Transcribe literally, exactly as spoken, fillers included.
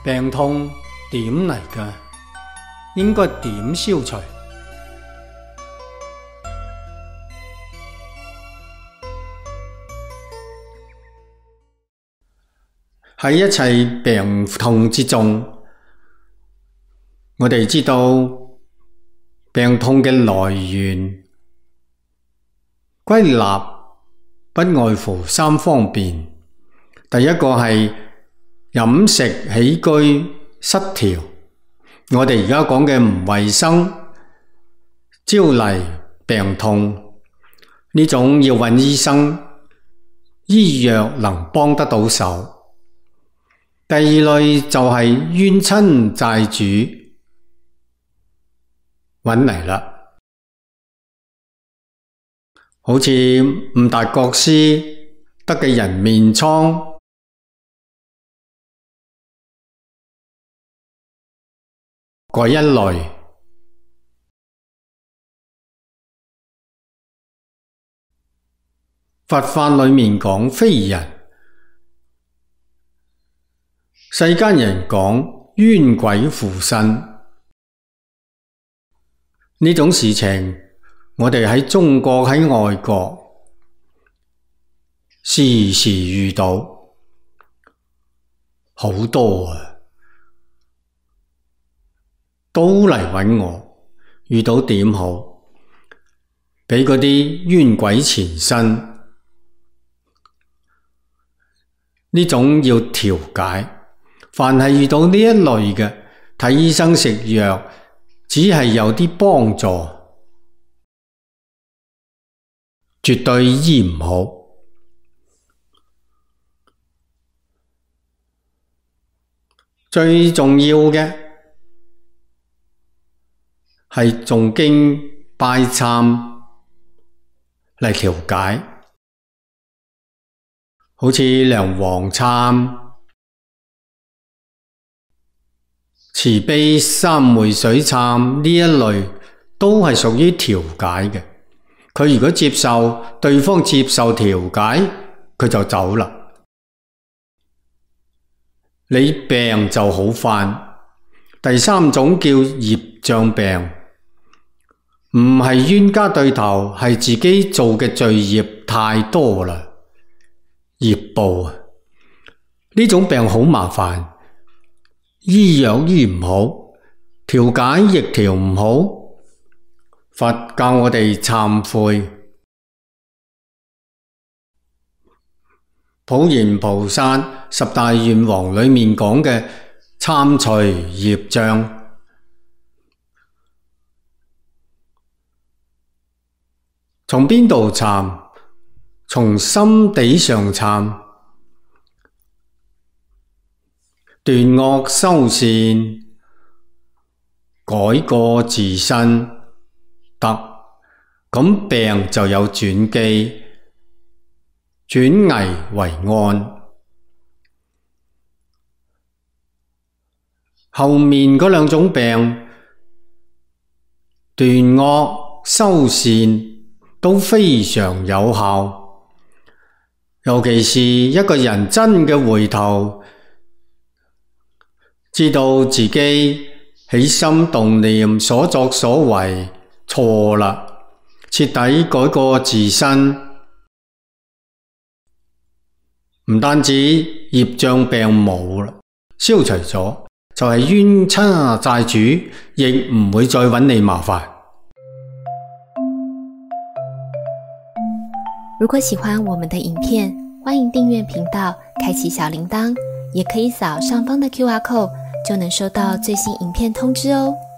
病痛點嚟嘅？應該點消除？喺一切病痛之中，我哋知道病痛嘅來源歸納不外乎三方面。第一個係飲食起居失調，我哋而家講嘅唔衛生，招嚟病痛，呢種要揾醫生，醫藥能幫得到手。第二類就係冤親債主揾嚟啦，好似五大國師得嘅人面瘡，嗰一類。佛法裏面講非人，世間人講冤鬼附身，呢種事情我哋喺中國喺外國時時遇到好多啊，都嚟揾我，遇到點好，俾嗰啲冤鬼纏身，呢種要調解。凡係遇到呢一類嘅，睇醫生食藥，只係有啲幫助，絕對醫唔好。最重要嘅係誦經拜懺嚟調解，好似梁皇懺、慈悲三昧水懺呢一類都係屬於調解嘅。佢如果接受，對方接受調解，佢就走啦。你病就好返。第三種叫業障病，唔係冤家對頭，係自己做嘅罪業太多啦，業報啊！呢種病好麻煩。醫藥醫唔好，調解亦調唔好，佛教我哋懺悔。普賢菩薩十大願王裏面講嘅懺除業障，從邊度懺？從心地上懺。斷惡修善，改過自身，得，咁病就有轉機，轉危為安。後面嗰兩種病，斷惡修善都非常有效，尤其是一個人真嘅回頭，知道自己起心動念所作所為錯啦，徹底改過自身，唔單止業障病冇啦，消除咗，就係冤親債主亦唔會再揾你麻煩。 如果喜歡我們的影片，歡迎訂閱頻道，開啟小鈴鐺，也可以掃上方的 Q R code，就能收到最新影片通知哦。